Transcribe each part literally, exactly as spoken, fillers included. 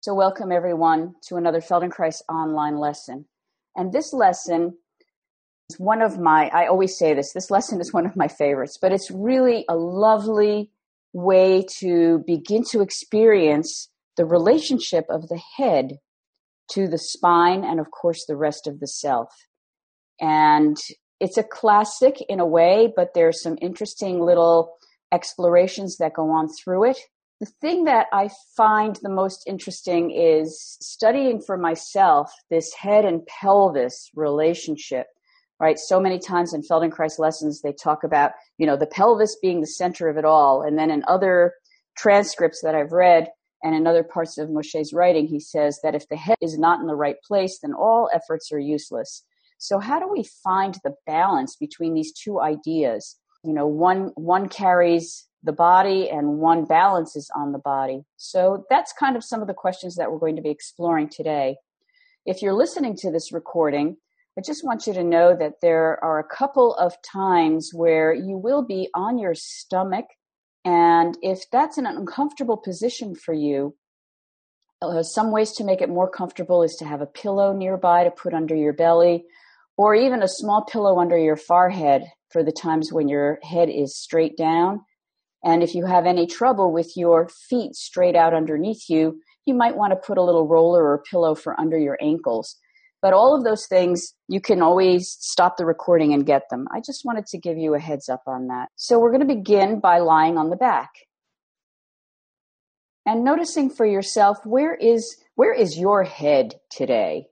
So welcome everyone to another Feldenkrais online lesson. And this lesson is one of my, I always say this, this lesson is one of my favorites, but it's really a lovely way to begin to experience the relationship of the head to the spine and of course the rest of the self. And it's a classic in a way, but there's some interesting little explorations that go on through it. The thing that I find the most interesting is studying for myself this head and pelvis relationship, right? So many times in Feldenkrais lessons, they talk about, you know, the pelvis being the center of it all. And then in other transcripts that I've read and in other parts of Moshe's writing, he says that if the head is not in the right place, then all efforts are useless. So how do we find the balance between these two ideas? You know, one, one carries the body and one balances on the body. So that's kind of some of the questions that we're going to be exploring today. If you're listening to this recording, I just want you to know that there are a couple of times where you will be on your stomach. And if that's an uncomfortable position for you, uh, some ways to make it more comfortable is to have a pillow nearby to put under your belly, or even a small pillow under your forehead for the times when your head is straight down. And if you have any trouble with your feet straight out underneath you, you might want to put a little roller or pillow for under your ankles. But all of those things, you can always stop the recording and get them. I just wanted to give you a heads up on that. So we're going to begin by lying on the back. And noticing for yourself, where is, where is your head today?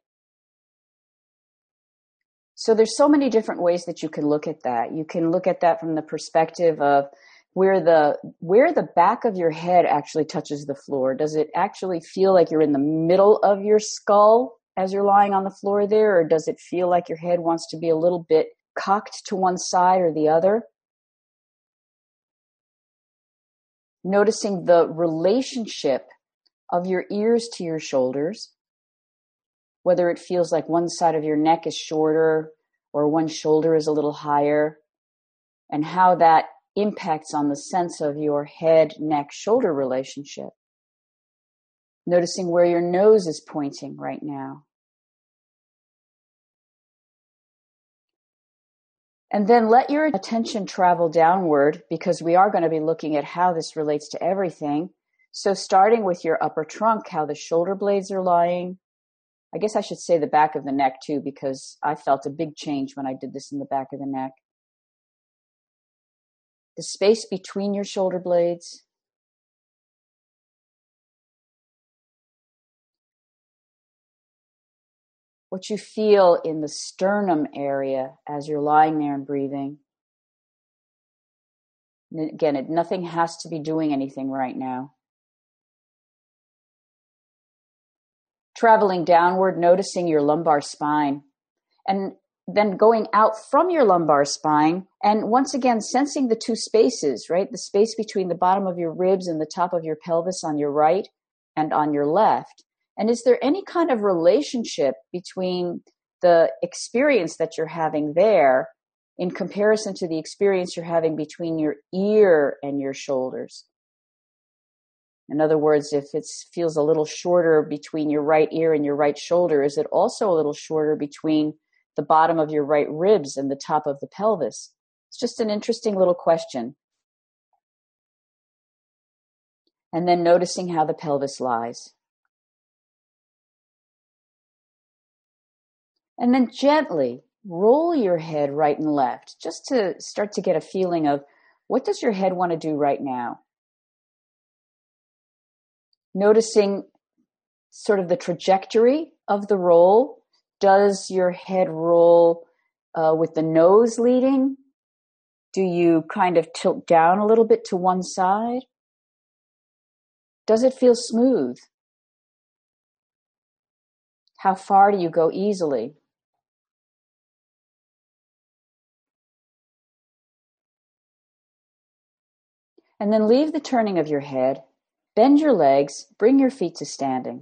So there's so many different ways that you can look at that. You can look at that from the perspective of where the where the back of your head actually touches the floor. Does it actually feel like you're in the middle of your skull as you're lying on the floor there, or does it feel like your head wants to be a little bit cocked to one side or the other? Noticing the relationship of your ears to your shoulders, whether it feels like one side of your neck is shorter or one shoulder is a little higher, and how that impacts on the sense of your head, neck, shoulder relationship. Noticing where your nose is pointing right now. And then let your attention travel downward, because we are going to be looking at how this relates to everything. So starting with your upper trunk, how the shoulder blades are lying. I guess I should say the back of the neck too, because I felt a big change when I did this in the back of the neck. The space between your shoulder blades. What you feel in the sternum area as you're lying there and breathing. And again, it, nothing has to be doing anything right now. Traveling downward, noticing your lumbar spine. And then going out from your lumbar spine and once again sensing the two spaces, right? The space between the bottom of your ribs and the top of your pelvis on your right and on your left. And is there any kind of relationship between the experience that you're having there in comparison to the experience you're having between your ear and your shoulders? In other words, if it feels a little shorter between your right ear and your right shoulder, is it also a little shorter between the bottom of your right ribs and the top of the pelvis? It's just an interesting little question. And then noticing how the pelvis lies. And then gently roll your head right and left, just to start to get a feeling of what does your head want to do right now? Noticing sort of the trajectory of the roll. Does your head roll uh, with the nose leading? Do you kind of tilt down a little bit to one side? Does it feel smooth? How far do you go easily? And then leave the turning of your head, bend your legs, bring your feet to standing.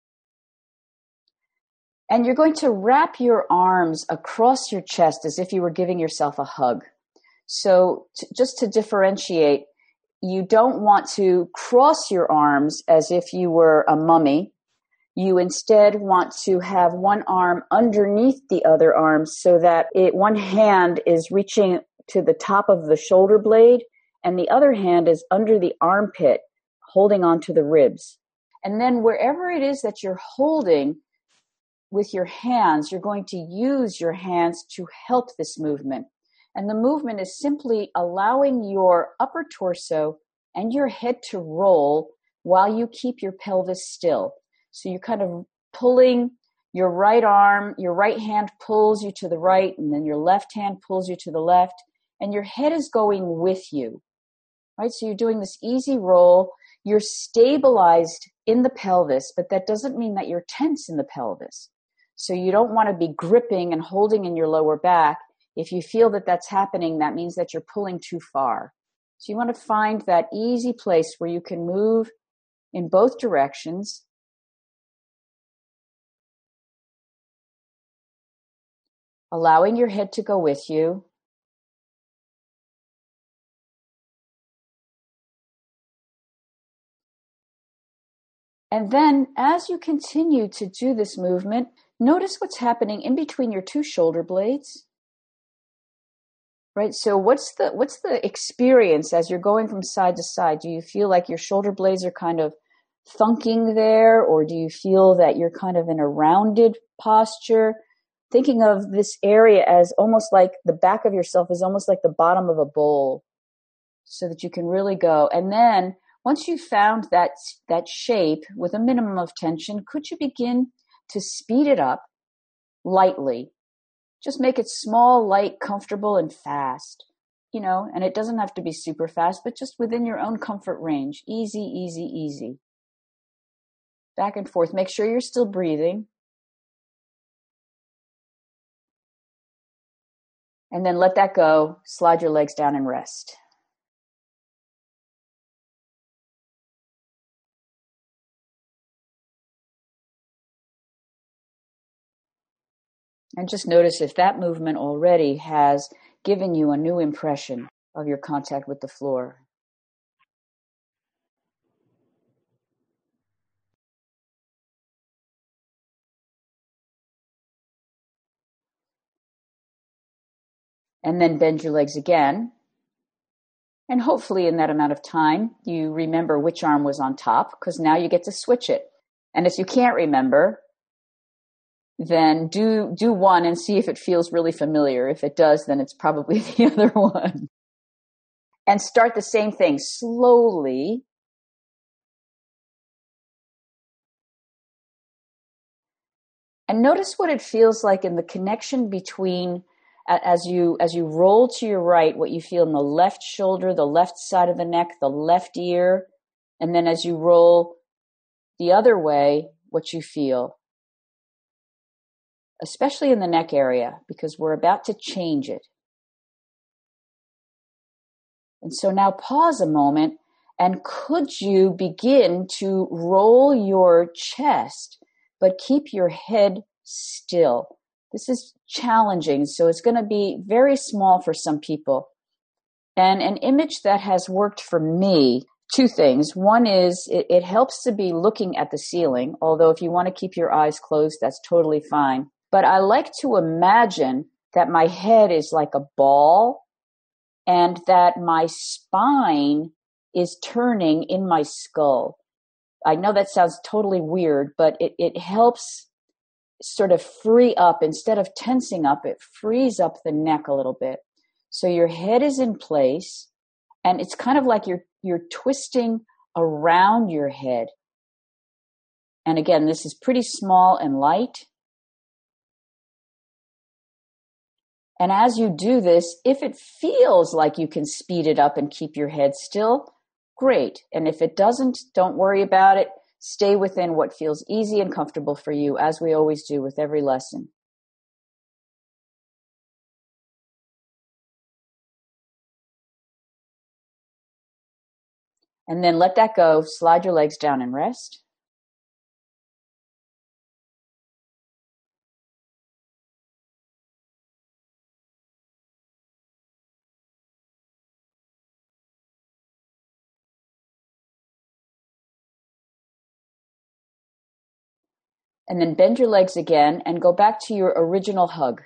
And you're going to wrap your arms across your chest as if you were giving yourself a hug. So t- just to differentiate, you don't want to cross your arms as if you were a mummy, You instead want to have one arm underneath the other arm so that it, one hand is reaching to the top of the shoulder blade and the other hand is under the armpit, holding onto the ribs. And then wherever it is that you're holding with your hands, you're going to use your hands to help this movement. And the movement is simply allowing your upper torso and your head to roll while you keep your pelvis still. So you're kind of pulling your right arm, your right hand pulls you to the right, and then your left hand pulls you to the left, and your head is going with you, right? So you're doing this easy roll. You're stabilized in the pelvis, but that doesn't mean that you're tense in the pelvis. So you don't want to be gripping and holding in your lower back. If you feel that that's happening, that means that you're pulling too far. So you want to find that easy place where you can move in both directions. Allowing your head to go with you. And then as you continue to do this movement, notice what's happening in between your two shoulder blades. Right? So what's the what's the experience as you're going from side to side? Do you feel like your shoulder blades are kind of thunking there, or do you feel that you're kind of in a rounded posture? Thinking of this area as almost like the back of yourself is almost like the bottom of a bowl, so that you can really go. And then once you've found that that shape with a minimum of tension, could you begin to speed it up lightly? Just make it small, light, comfortable, and fast. You know, and it doesn't have to be super fast, but just within your own comfort range. Easy, easy, easy. Back and forth. Make sure you're still breathing. And then let that go. Slide your legs down and rest. And just notice if that movement already has given you a new impression of your contact with the floor. And then bend your legs again. And hopefully in that amount of time, you remember which arm was on top, because now you get to switch it. And if you can't remember, then do do one and see if it feels really familiar. If it does, then it's probably the other one. And start the same thing slowly. And notice what it feels like in the connection between, as you as you roll to your right, what you feel in the left shoulder, the left side of the neck, the left ear, and then as you roll the other way, what you feel, especially in the neck area, because we're about to change it. And so now pause a moment, and could you begin to roll your chest, but keep your head still? This is challenging, so it's going to be very small for some people. And an image that has worked for me, two things. One is it, it helps to be looking at the ceiling, although if you want to keep your eyes closed, that's totally fine. But I like to imagine that my head is like a ball and that my spine is turning in my skull. I know that sounds totally weird, but it, it helps sort of free up. Instead of tensing up, it frees up the neck a little bit. So your head is in place, and it's kind of like you're you're twisting around your head. And again, this is pretty small and light. And as you do this, if it feels like you can speed it up and keep your head still, great. And if it doesn't, don't worry about it. Stay within what feels easy and comfortable for you, as we always do with every lesson. And then let that go. Slide your legs down and rest. And then bend your legs again and go back to your original hug.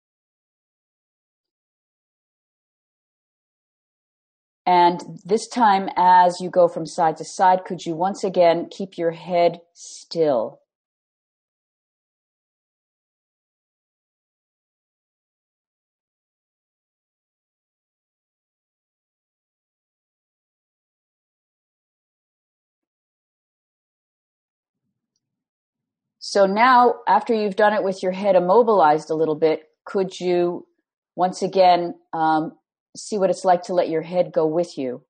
And this time, as you go from side to side, could you once again keep your head still? So now, after you've done it with your head immobilized a little bit, could you once again um, see what it's like to let your head go with you?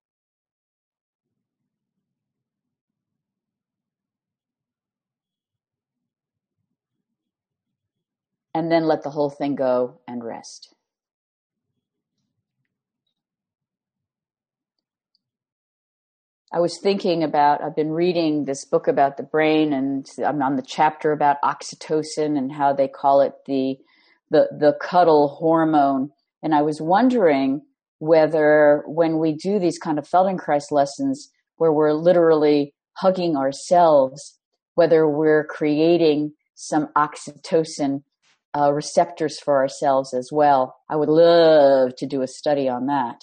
And then let the whole thing go and rest. I was thinking about, I've been reading this book about the brain, and I'm on the chapter about oxytocin and how they call it the the the cuddle hormone. And I was wondering whether when we do these kind of Feldenkrais lessons where we're literally hugging ourselves, whether we're creating some oxytocin uh, receptors for ourselves as well. I would love to do a study on that.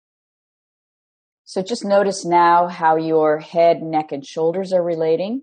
So just notice now how your head, neck, and shoulders are relating.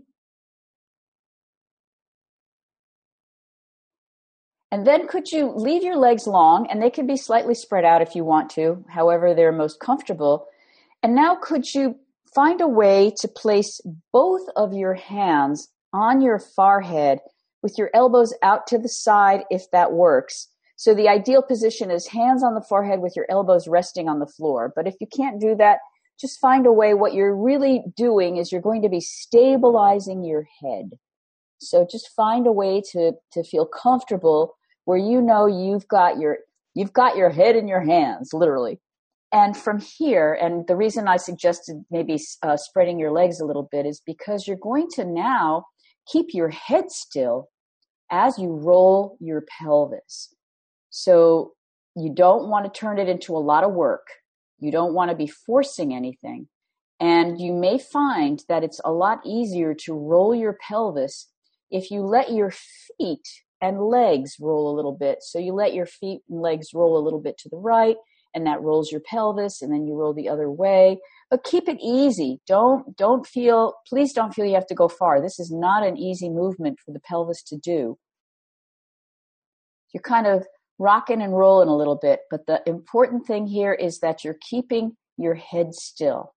And then could you leave your legs long, and they can be slightly spread out if you want to, however they're most comfortable. And now could you find a way to place both of your hands on your forehead with your elbows out to the side if that works. So the ideal position is hands on the forehead with your elbows resting on the floor. But if you can't do that, just find a way. What you're really doing is you're going to be stabilizing your head. So just find a way to, to feel comfortable where you know you've got your you've got your head in your hands, literally. And from here, and the reason I suggested maybe uh, spreading your legs a little bit is because you're going to now keep your head still as you roll your pelvis. So you don't want to turn it into a lot of work. You don't want to be forcing anything. And you may find that it's a lot easier to roll your pelvis if you let your feet and legs roll a little bit. So you let your feet and legs roll a little bit to the right, and that rolls your pelvis, and then you roll the other way. But keep it easy. Don't, don't feel, please don't feel you have to go far. This is not an easy movement for the pelvis to do. You're kind of rocking and rolling a little bit, but the important thing here is that you're keeping your head still.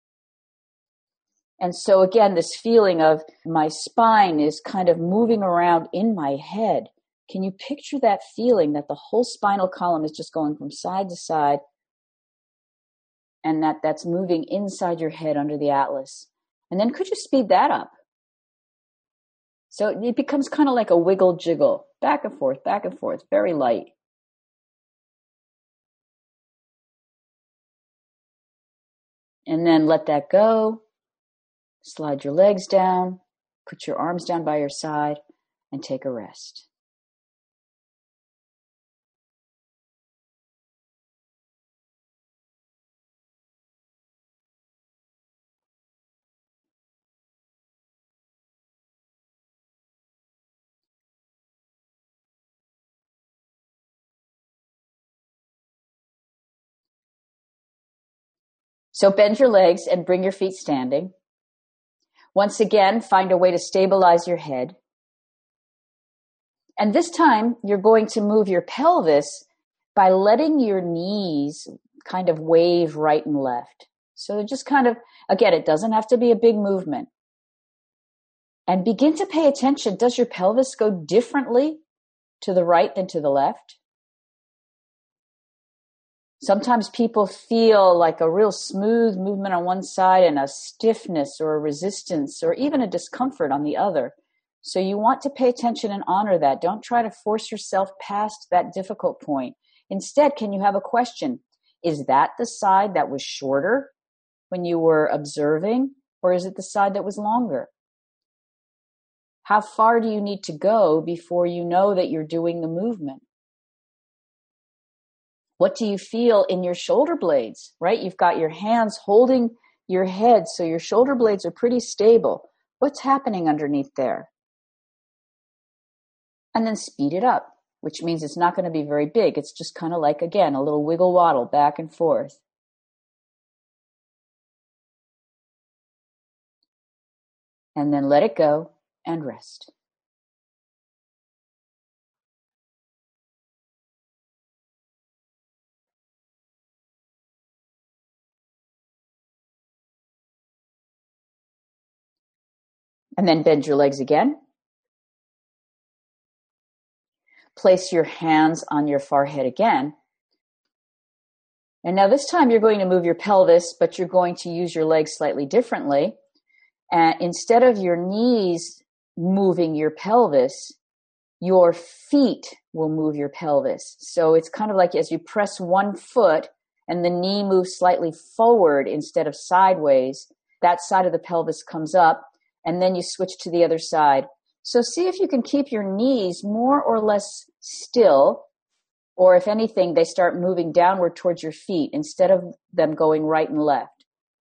And so again, this feeling of my spine is kind of moving around in my head. Can you picture that feeling that the whole spinal column is just going from side to side, and that that's moving inside your head under the atlas? And then could you speed that up? So it becomes kind of like a wiggle jiggle, back and forth, back and forth, very light. And then let that go. Slide your legs down, put your arms down by your side, and take a rest. So bend your legs and bring your feet standing. Once again, find a way to stabilize your head. And this time, you're going to move your pelvis by letting your knees kind of wave right and left. So just kind of, again, it doesn't have to be a big movement. And begin to pay attention. Does your pelvis go differently to the right than to the left? Sometimes people feel like a real smooth movement on one side and a stiffness or a resistance or even a discomfort on the other. So you want to pay attention and honor that. Don't try to force yourself past that difficult point. Instead, can you have a question? Is that the side that was shorter when you were observing, or is it the side that was longer? How far do you need to go before you know that you're doing the movement? What do you feel in your shoulder blades, right? You've got your hands holding your head, so your shoulder blades are pretty stable. What's happening underneath there? And then speed it up, which means it's not going to be very big. It's just kind of like, again, a little wiggle waddle back and forth. And then let it go and rest. And then bend your legs again. Place your hands on your forehead again. And now this time you're going to move your pelvis, but you're going to use your legs slightly differently. And instead of your knees moving your pelvis, your feet will move your pelvis. So it's kind of like as you press one foot and the knee moves slightly forward instead of sideways, that side of the pelvis comes up, and then you switch to the other side. So see if you can keep your knees more or less still, or if anything, they start moving downward towards your feet instead of them going right and left.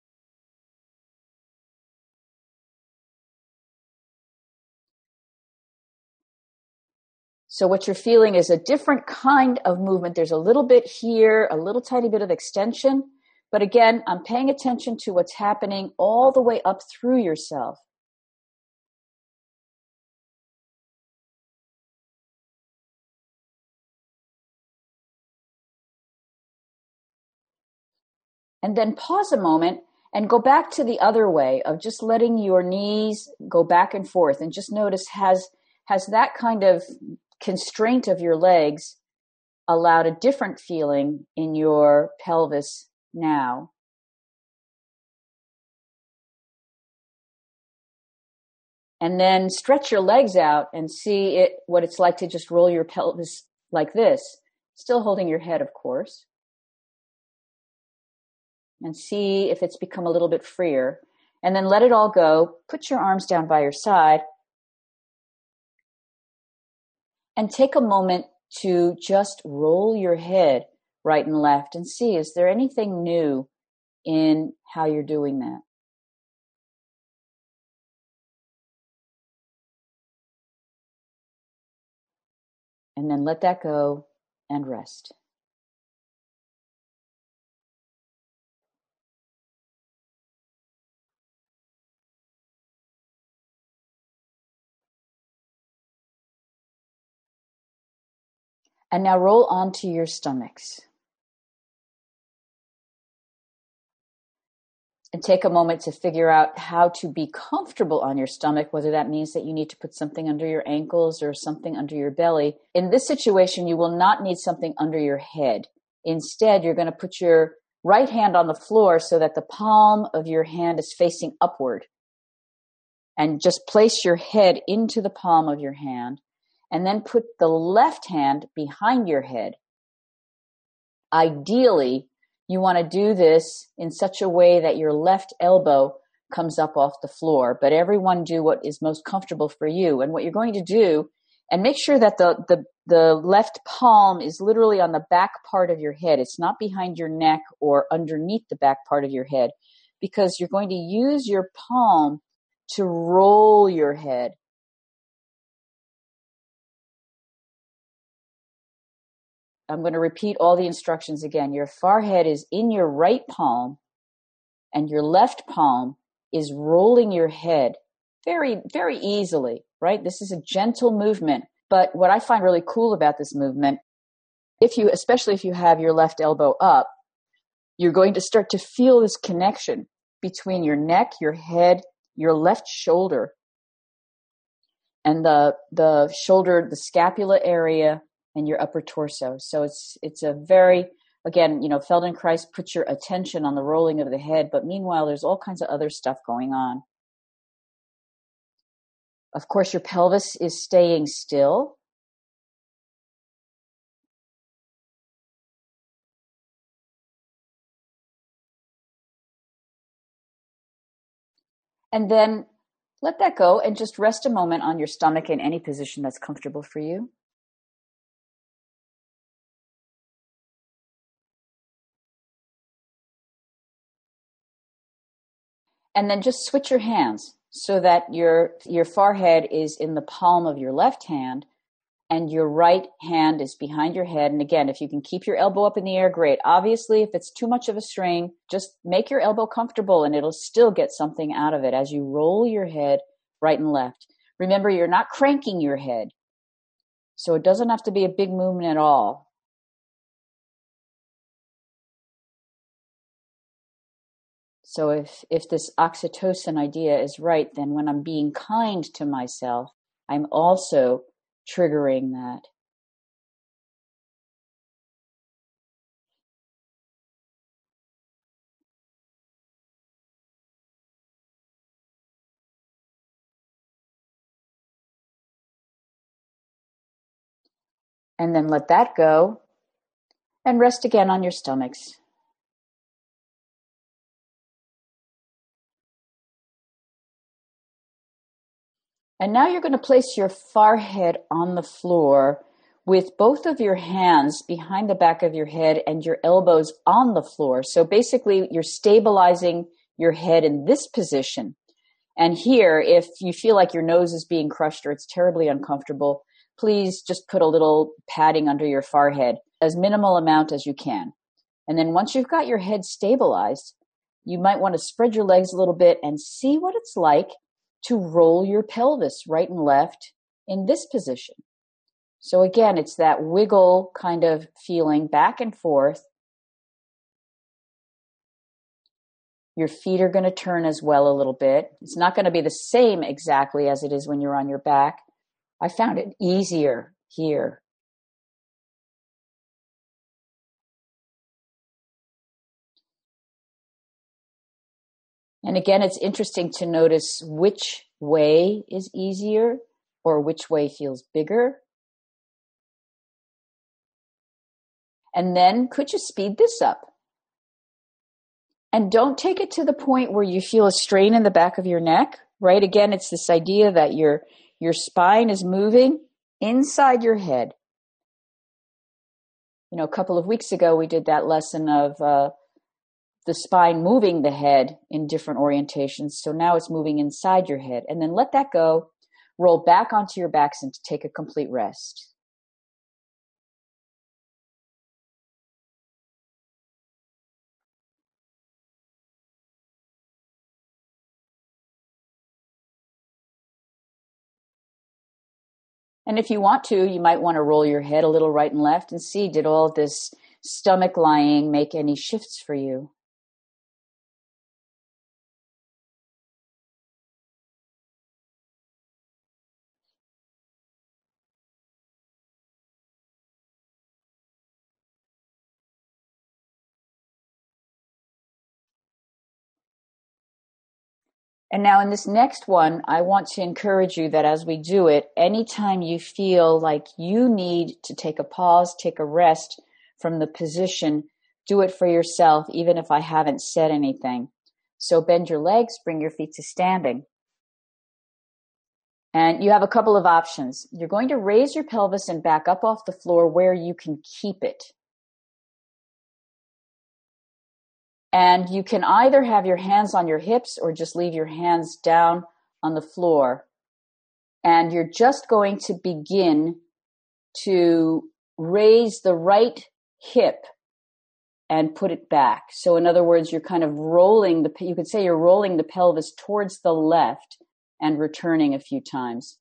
So what you're feeling is a different kind of movement. There's a little bit here, a little tiny bit of extension. But again, I'm paying attention to what's happening all the way up through yourself. And then pause a moment and go back to the other way of just letting your knees go back and forth, and just notice, has has that kind of constraint of your legs allowed a different feeling in your pelvis now? And then stretch your legs out and see it, what it's like to just roll your pelvis like this, still holding your head, of course. And see if it's become a little bit freer. And then let it all go. Put your arms down by your side. And take a moment to just roll your head right and left and see, is there anything new in how you're doing that? And then let that go and rest. And now roll onto your stomachs. And take a moment to figure out how to be comfortable on your stomach, whether that means that you need to put something under your ankles or something under your belly. In this situation, you will not need something under your head. Instead, you're going to put your right hand on the floor so that the palm of your hand is facing upward. And just place your head into the palm of your hand. And then put the left hand behind your head. Ideally, you want to do this in such a way that your left elbow comes up off the floor, but everyone do what is most comfortable for you. And what you're going to do, and make sure that the, the, the left palm is literally on the back part of your head. It's not behind your neck or underneath the back part of your head, because you're going to use your palm to roll your head. I'm going to repeat all the instructions again. Your forehead is in your right palm, and your left palm is rolling your head very, very easily, right? This is a gentle movement. But what I find really cool about this movement, if you, especially if you have your left elbow up, you're going to start to feel this connection between your neck, your head, your left shoulder, and the, the shoulder, the scapula area, and your upper torso. So it's it's a very, again, you know, Feldenkrais puts your attention on the rolling of the head, but meanwhile, there's all kinds of other stuff going on. Of course, your pelvis is staying still. And then let that go and just rest a moment on your stomach in any position that's comfortable for you. And then just switch your hands so that your your forehead is in the palm of your left hand, and your right hand is behind your head. And again, if you can keep your elbow up in the air, great. Obviously, if it's too much of a strain, just make your elbow comfortable and it'll still get something out of it as you roll your head right and left. Remember, you're not cranking your head, so it doesn't have to be a big movement at all. So if, if this oxytocin idea is right, then when I'm being kind to myself, I'm also triggering that. And then let that go and rest again on your stomachs. And now you're going to place your forehead on the floor with both of your hands behind the back of your head and your elbows on the floor. So basically, you're stabilizing your head in this position. And here, if you feel like your nose is being crushed or it's terribly uncomfortable, please just put a little padding under your forehead, as minimal amount as you can. And then once you've got your head stabilized, you might want to spread your legs a little bit and see what it's like to roll your pelvis right and left in this position. So again, it's that wiggle kind of feeling back and forth. Your feet are going to turn as well a little bit. It's not going to be the same exactly as it is when you're on your back. I found it easier here. And again, it's interesting to notice which way is easier or which way feels bigger. And then could you speed this up? And don't take it to the point where you feel a strain in the back of your neck, right? Again, it's this idea that your, your spine is moving inside your head. You know, a couple of weeks ago, we did that lesson of uh, the spine moving the head in different orientations. So now it's moving inside your head. And then let that go, roll back onto your backs and take a complete rest. And if you want to, you might want to roll your head a little right and left and see, did all this stomach lying make any shifts for you? And now in this next one, I want to encourage you that as we do it, anytime you feel like you need to take a pause, take a rest from the position, do it for yourself, even if I haven't said anything. So bend your legs, bring your feet to standing. And you have a couple of options. You're going to raise your pelvis and back up off the floor where you can keep it. And you can either have your hands on your hips or just leave your hands down on the floor. And you're just going to begin to raise the right hip and put it back. So in other words, you're kind of rolling the, you could say you're rolling the pelvis towards the left and returning a few times.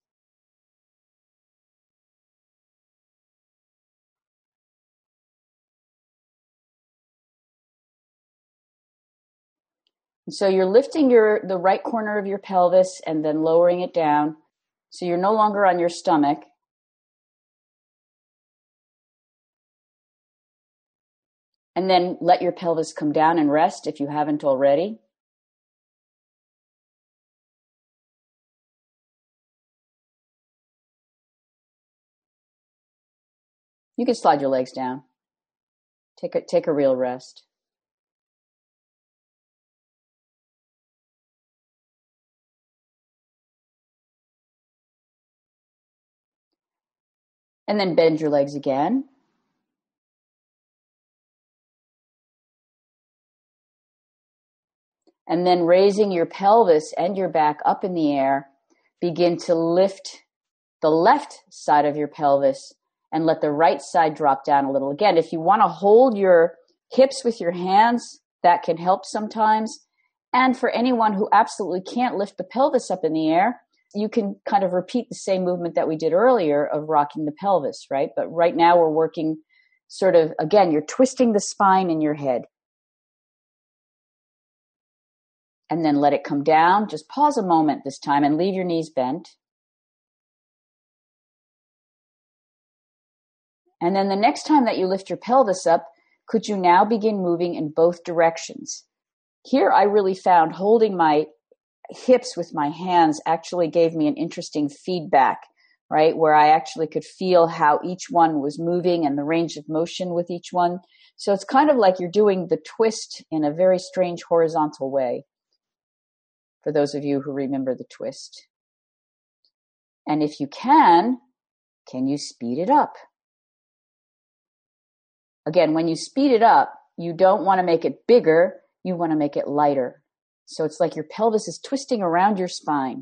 So you're lifting your the right corner of your pelvis and then lowering it down. So you're no longer on your stomach. And then let your pelvis come down and rest if you haven't already. You can slide your legs down. Take a, take a real rest. And then bend your legs again. And then raising your pelvis and your back up in the air, begin to lift the left side of your pelvis and let the right side drop down a little. Again, if you want to hold your hips with your hands, that can help sometimes. And for anyone who absolutely can't lift the pelvis up in the air, you can kind of repeat the same movement that we did earlier of rocking the pelvis, right? But right now we're working sort of, again, you're twisting the spine in your head. And then let it come down. Just pause a moment this time and leave your knees bent. And then the next time that you lift your pelvis up, could you now begin moving in both directions? Here I really found holding my hips with my hands actually gave me an interesting feedback, right? Where I actually could feel how each one was moving and the range of motion with each one. So it's kind of like you're doing the twist in a very strange horizontal way, for those of you who remember the twist. And if you can, can you speed it up? Again, when you speed it up, you don't want to make it bigger, you want to make it lighter. So it's like your pelvis is twisting around your spine.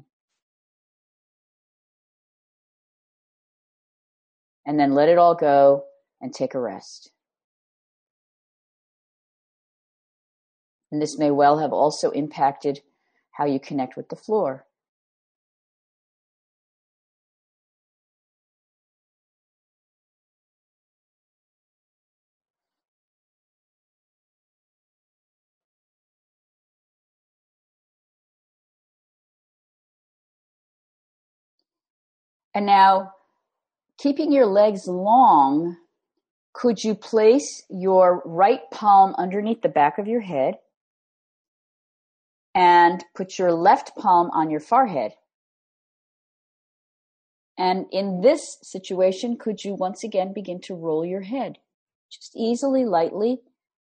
And then let it all go and take a rest. And this may well have also impacted how you connect with the floor. And now, keeping your legs long, could you place your right palm underneath the back of your head and put your left palm on your forehead? And in this situation, could you once again begin to roll your head? Just easily, lightly.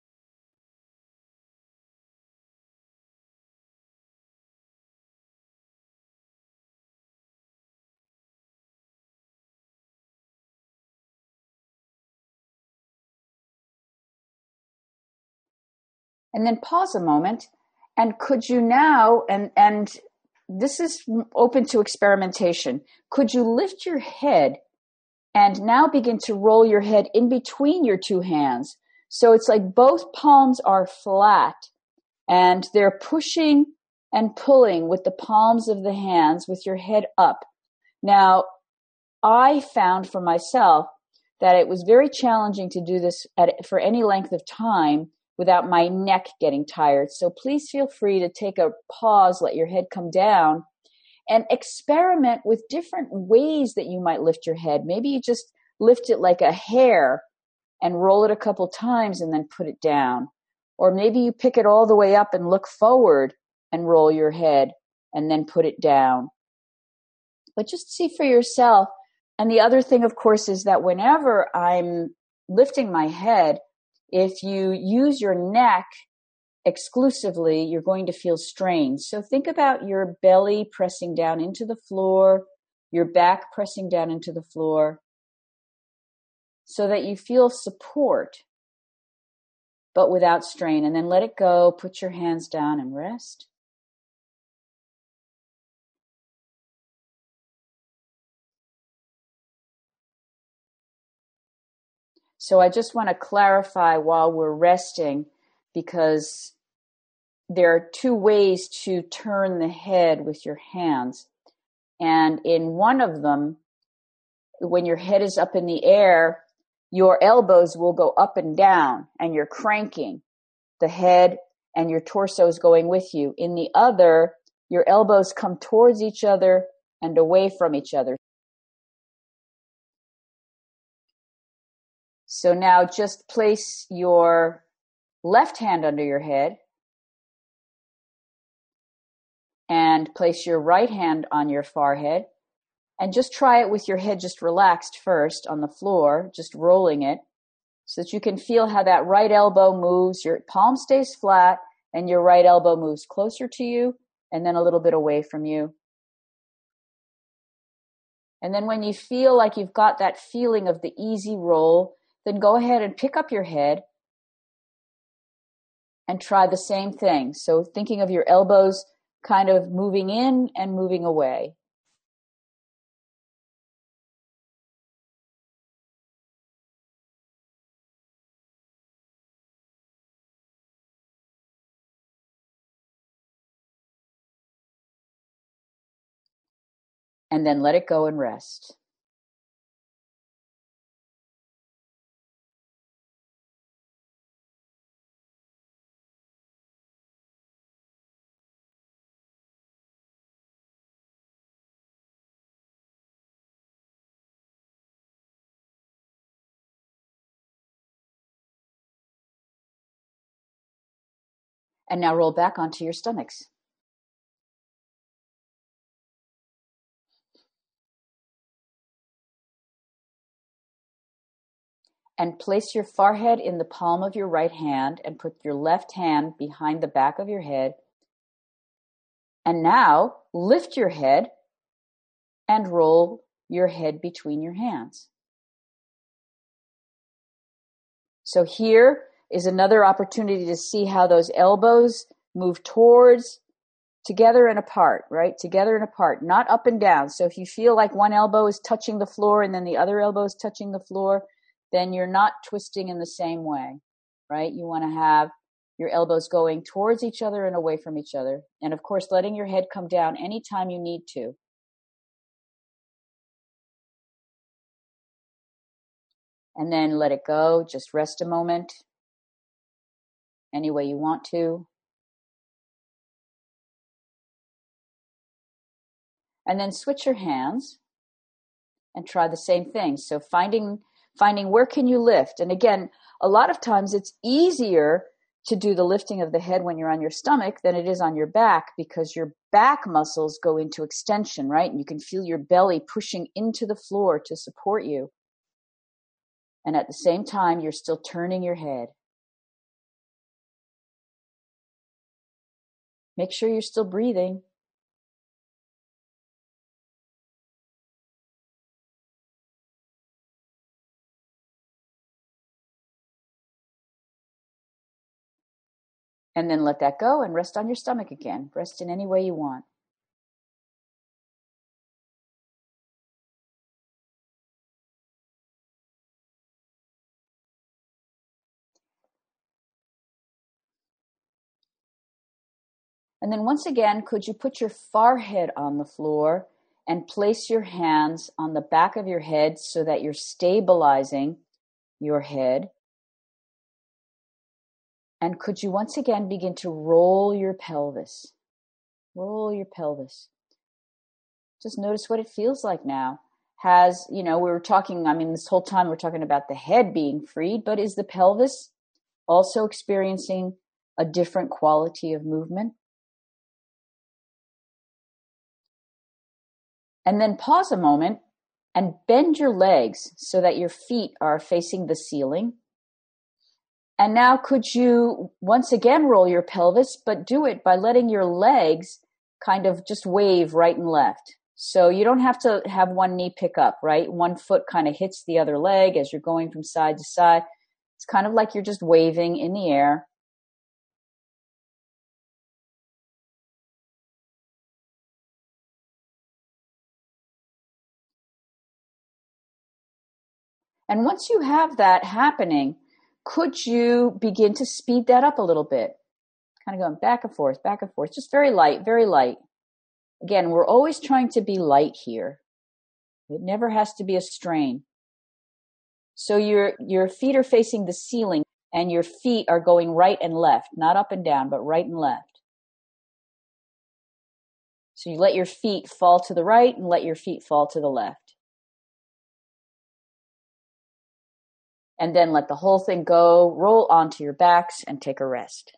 And then pause a moment. And could you now, and, and this is open to experimentation, could you lift your head and now begin to roll your head in between your two hands? So it's like both palms are flat and they're pushing and pulling with the palms of the hands with your head up. Now, I found for myself that it was very challenging to do this at, for any length of time without my neck getting tired. So please feel free to take a pause, let your head come down, and experiment with different ways that you might lift your head. Maybe you just lift it like a hair and roll it a couple times and then put it down. Or maybe you pick it all the way up and look forward and roll your head and then put it down. But just see for yourself. And the other thing, of course, is that whenever I'm lifting my head, if you use your neck exclusively, you're going to feel strained. So think about your belly pressing down into the floor, your back pressing down into the floor, so that you feel support, but without strain. And then let it go. Put your hands down and rest. So I just want to clarify while we're resting, because there are two ways to turn the head with your hands. And in one of them, when your head is up in the air, your elbows will go up and down and you're cranking the head and your torso is going with you. In the other, your elbows come towards each other and away from each other. So now just place your left hand under your head and place your right hand on your forehead and just try it with your head just relaxed first on the floor, just rolling it so that you can feel how that right elbow moves. Your palm stays flat and your right elbow moves closer to you and then a little bit away from you. And then when you feel like you've got that feeling of the easy roll, then go ahead and pick up your head and try the same thing. So thinking of your elbows kind of moving in and moving away. And then let it go and rest. And now roll back onto your stomachs. And place your forehead in the palm of your right hand and put your left hand behind the back of your head. And now lift your head and roll your head between your hands. So here is another opportunity to see how those elbows move towards, together and apart, right? Together and apart, not up and down. So if you feel like one elbow is touching the floor and then the other elbow is touching the floor, then you're not twisting in the same way, right? You want to have your elbows going towards each other and away from each other. And of course, letting your head come down anytime you need to. And then let it go. Just rest a moment any way you want to. And then switch your hands and try the same thing. So finding finding where can you lift. And again, a lot of times it's easier to do the lifting of the head when you're on your stomach than it is on your back, because your back muscles go into extension, right? And you can feel your belly pushing into the floor to support you. And at the same time, you're still turning your head. Make sure you're still breathing. And then let that go and rest on your stomach again. Rest in any way you want. And then once again, could you put your forehead on the floor and place your hands on the back of your head so that you're stabilizing your head? And could you once again begin to roll your pelvis? Roll your pelvis. Just notice what it feels like now. Has, you know, we were talking, I mean, this whole time we're talking about the head being freed, but is the pelvis also experiencing a different quality of movement? And then pause a moment and bend your legs so that your feet are facing the ceiling. And now could you once again roll your pelvis, but do it by letting your legs kind of just wave right and left. So you don't have to have one knee pick up, right? One foot kind of hits the other leg as you're going from side to side. It's kind of like you're just waving in the air. And once you have that happening, could you begin to speed that up a little bit? Kind of going back and forth, back and forth, just very light, very light. Again, we're always trying to be light here. It never has to be a strain. So your your feet are facing the ceiling and your feet are going right and left, not up and down, but right and left. So you let your feet fall to the right and let your feet fall to the left. And then let the whole thing go, roll onto your backs and take a rest.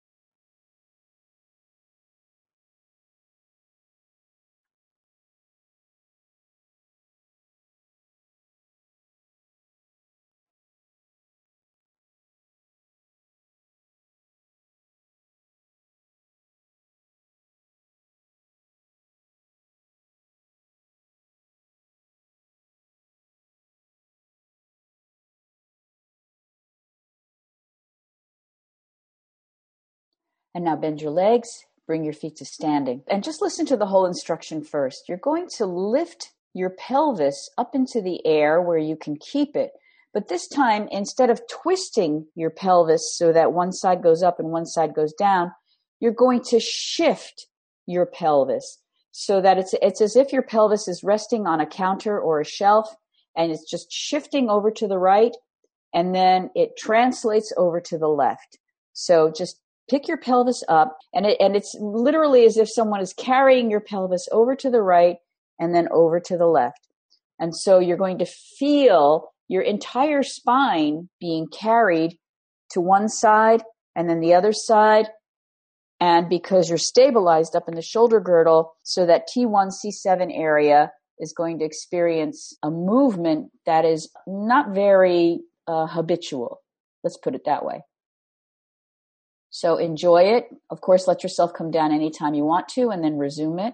And now bend your legs, bring your feet to standing. And just listen to the whole instruction first. You're going to lift your pelvis up into the air where you can keep it. But this time, instead of twisting your pelvis so that one side goes up and one side goes down, you're going to shift your pelvis. so that it's it's as if your pelvis is resting on a counter or a shelf, and it's just shifting over to the right, and then it translates over to the left. So just pick your pelvis up, and it and it's literally as if someone is carrying your pelvis over to the right and then over to the left. And so you're going to feel your entire spine being carried to one side and then the other side. And because you're stabilized up in the shoulder girdle, so that T one C seven area is going to experience a movement that is not very uh, habitual. Let's put it that way. So enjoy it. Of course, let yourself come down anytime you want to and then resume it.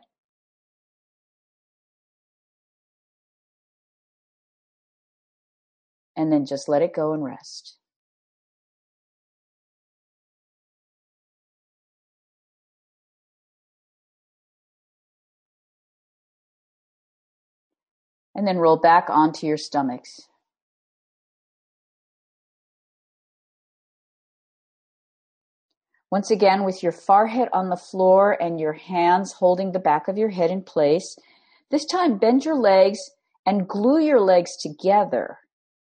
And then just let it go and rest. And then roll back onto your stomachs. Once again, with your forehead on the floor and your hands holding the back of your head in place, this time bend your legs and glue your legs together.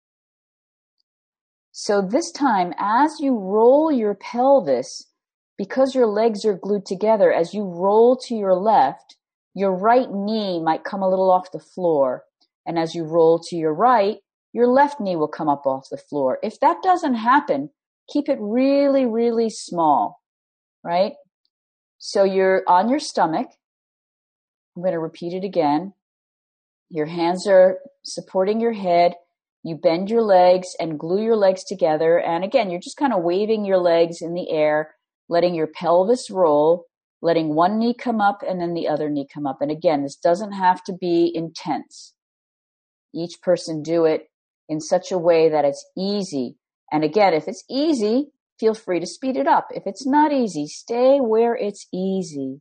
So this time, as you roll your pelvis, because your legs are glued together, as you roll to your left, your right knee might come a little off the floor. And as you roll to your right, your left knee will come up off the floor. If that doesn't happen, keep it really, really small, right? So you're on your stomach. I'm going to repeat it again. Your hands are supporting your head. You bend your legs and glue your legs together. And again, you're just kind of waving your legs in the air, letting your pelvis roll, letting one knee come up and then the other knee come up. And again, this doesn't have to be intense. Each person do it in such a way that it's easy. And again, if it's easy, feel free to speed it up. If it's not easy, stay where it's easy.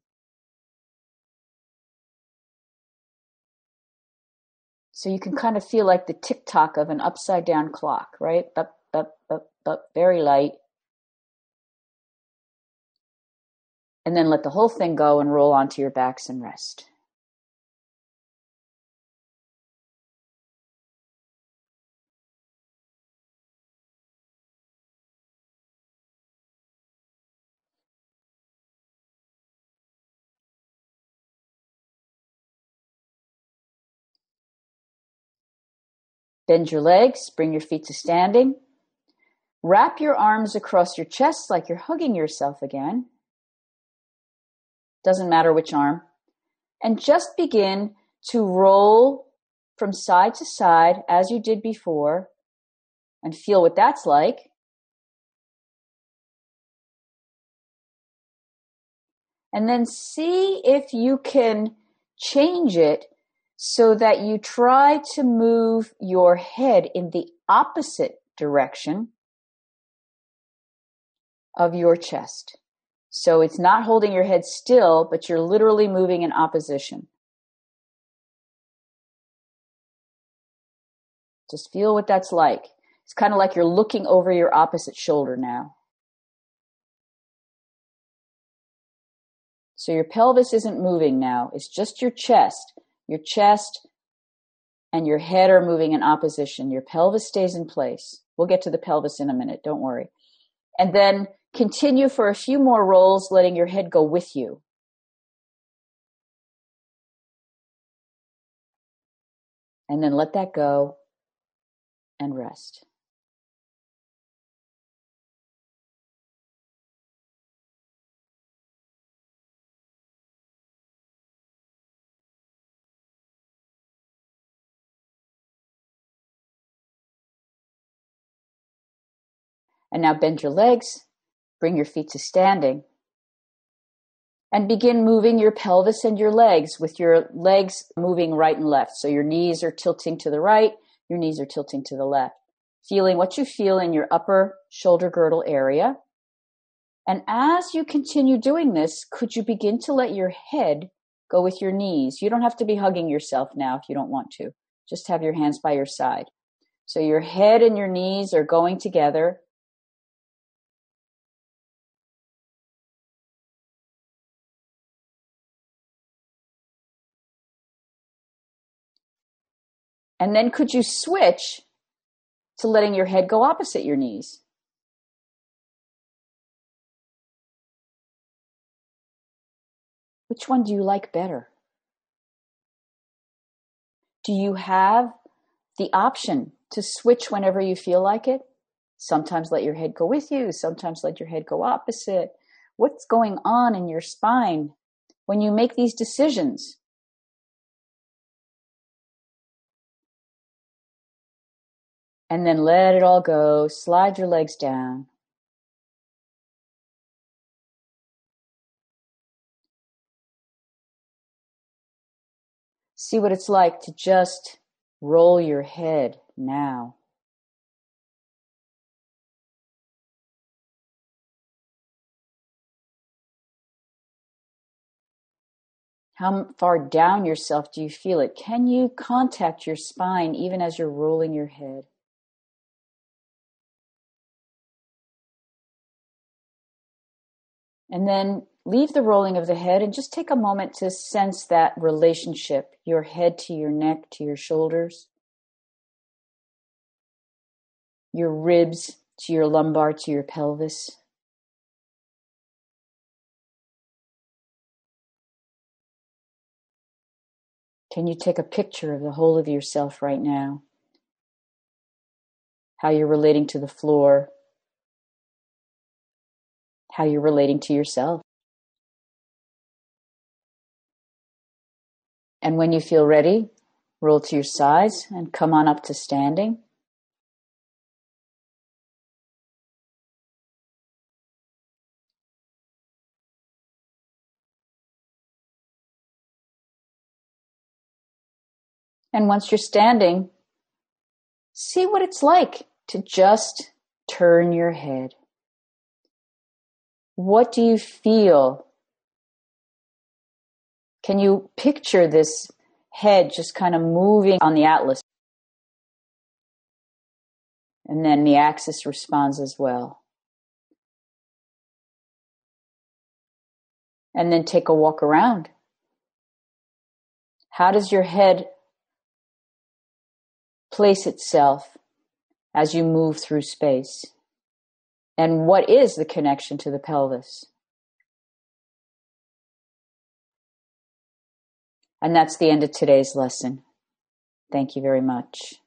So you can kind of feel like the tick-tock of an upside-down clock, right? Bup, bup, bup, bup, very light. And then let the whole thing go and roll onto your backs and rest. Bend your legs, bring your feet to standing. Wrap your arms across your chest like you're hugging yourself again. Doesn't matter which arm. And just begin to roll from side to side as you did before and feel what that's like. And then see if you can change it so that you try to move your head in the opposite direction of your chest. So it's not holding your head still, but you're literally moving in opposition. Just feel what that's like. It's kind of like you're looking over your opposite shoulder now. So your pelvis isn't moving now. It's just your chest. Your chest and your head are moving in opposition. Your pelvis stays in place. We'll get to the pelvis in a minute. Don't worry. And then continue for a few more rolls, letting your head go with you. And then let that go and rest. And now bend your legs, bring your feet to standing, and begin moving your pelvis and your legs with your legs moving right and left. So your knees are tilting to the right, your knees are tilting to the left. Feeling what you feel in your upper shoulder girdle area. And as you continue doing this, could you begin to let your head go with your knees? You don't have to be hugging yourself now if you don't want to. Just have your hands by your side. So your head and your knees are going together. And then could you switch to letting your head go opposite your knees? Which one do you like better? Do you have the option to switch whenever you feel like it? Sometimes let your head go with you. Sometimes let your head go opposite. What's going on in your spine when you make these decisions? And then let it all go. Slide your legs down. See what it's like to just roll your head now. How far down yourself do you feel it? Can you contact your spine even as you're rolling your head? And then leave the rolling of the head and just take a moment to sense that relationship, your head to your neck, to your shoulders, your ribs to your lumbar, to your pelvis. Can you take a picture of the whole of yourself right now? How you're relating to the floor, how you're relating to yourself. And when you feel ready, roll to your sides and come on up to standing. And once you're standing, see what it's like to just turn your head. What do you feel? Can you picture this head just kind of moving on the atlas? And then the axis responds as well. And then take a walk around. How does your head place itself as you move through space? And what is the connection to the pelvis? And that's the end of today's lesson. Thank you very much.